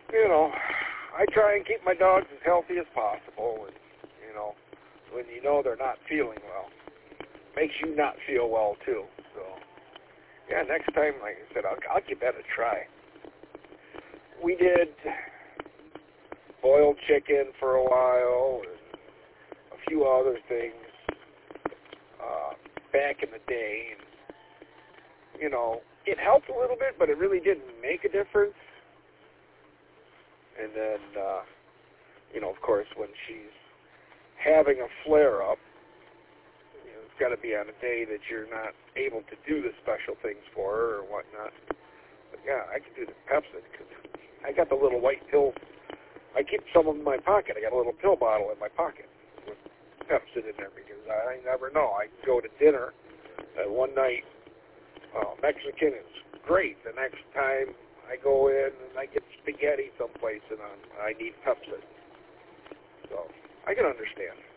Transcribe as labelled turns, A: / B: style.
A: you know, I try and keep my dogs as healthy as possible, and, you know, when you know they're not feeling well, makes you not feel well, too. So, yeah, next time, like I said, I'll give that a try. We did boiled chicken for a while and a few other things back in the day. And, you know, it helped a little bit, but it really didn't make a difference. And then, you know, of course, when she's having a flare-up, you know, it's got to be on a day that you're not able to do the special things for her or whatnot. But, yeah, I can do the Pepcid because I got the little white pills. I keep some of them in my pocket. I got a little pill bottle in my pocket with Pepcid in there because I never know. I can go to dinner one night. Mexican is great. The next time I go in and I get spaghetti someplace and I need Pepcid. So I can understand.